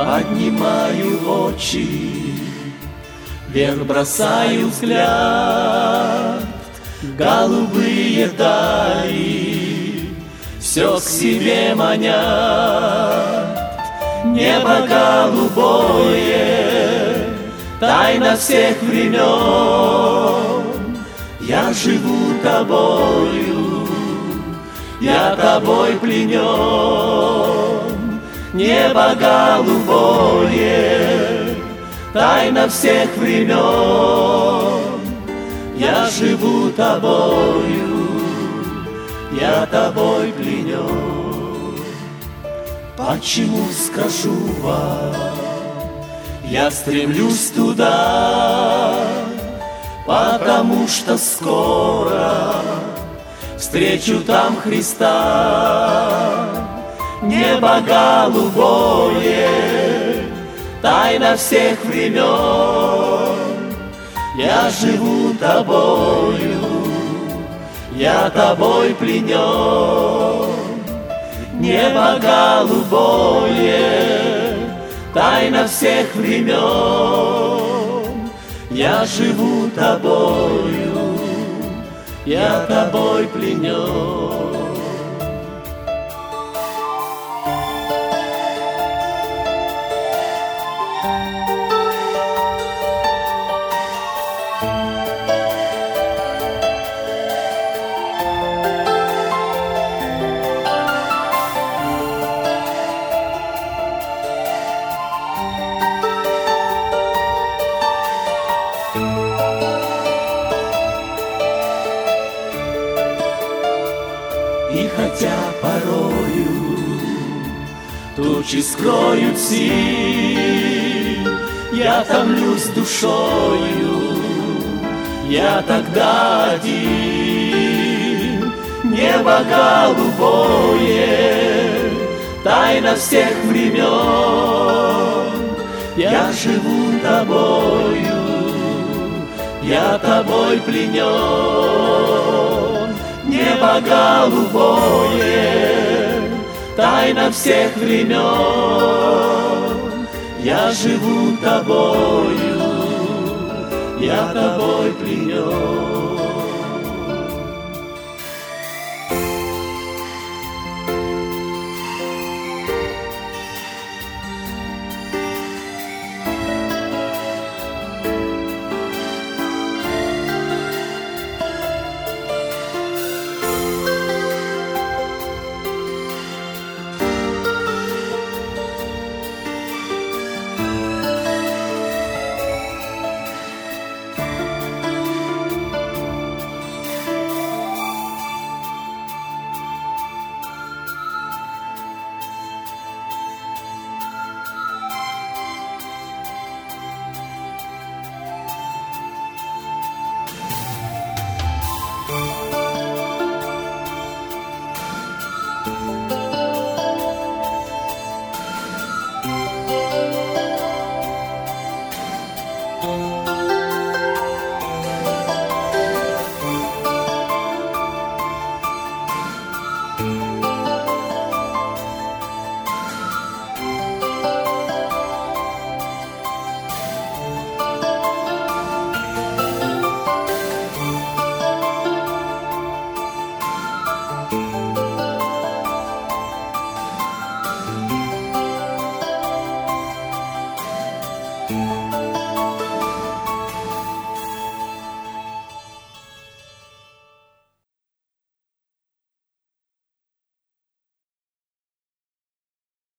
Поднимаю очи, вверх бросаю взгляд, голубые дали все к себе манят. Небо голубое, тайна всех времен. Я живу тобою, я тобой пленен. Небо голубое, тайна всех времен. Я живу тобою, я тобой пленен. Почему, скажу вам, я стремлюсь туда? Потому что скоро встречу там Христа. Небо голубое, тайна всех времен. Я живу тобою, я тобой пленен. Небо голубое, тайна всех времен. Я живу тобою, я тобой пленен. И хотя порою тучи скроют силь, я томлюсь душою, я тогда один. Небо голубое, тайна всех времен. Я живу тобою, я тобой пленен. Небо голубое, тайна всех времен. Я живу тобою, я тобой пленен.